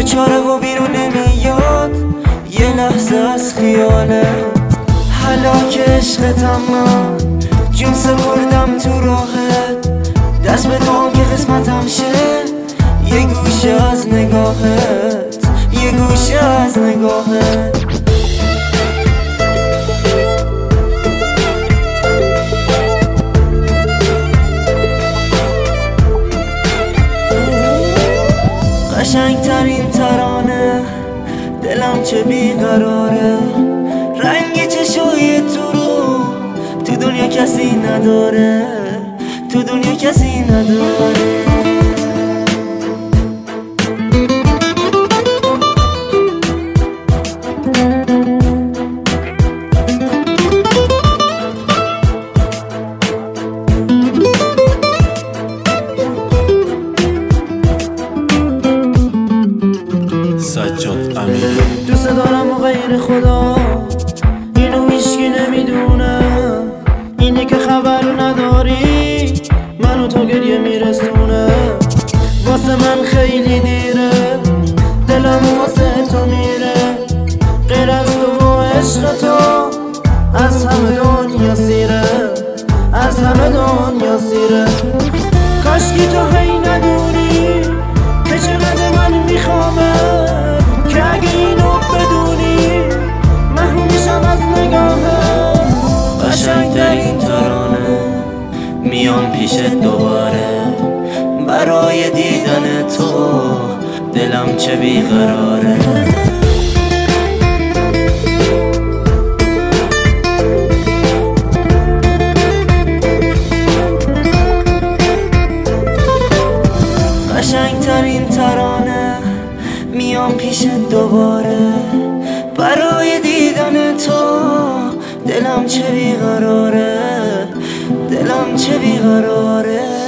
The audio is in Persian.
بیچاره و بیرون نمیاد یه لحظه از خیالت. هلاک عشقتم من، جون سپردم تو راهت. دست به دام که قسمتم شه، یه گوشه از نگاهت، یه گوشه از نگاهت. قشنگترین ترانه، دلم چه بیقراره. رنگ چشای تو رو تو دنیا کسی نداره، تو دنیا کسی نداره. سجاد امین. دوست دارم و غیر خدا اینو هیچکی نمیدونه. اینه که خبر نداری منو تا گریه میرسونه. واسه من خیلی دیره، دلم واسه تو میره. غیر از تو و عشق تو از همه دنیا سیره، از همه دنیا سیره. کاشکی تو هی ندونی که چقدر من میخوامه، که اگه اینو بدونی محروم میشم از نگاهت. قشنگترین ترانه، میام پیشت دوباره. برای دیدن تو دلم چه بیقراره. قشنگترین ترانه، میام پیشت دوباره. برای دیدن تو دلم چه بیقراره، دلم چه بیقراره.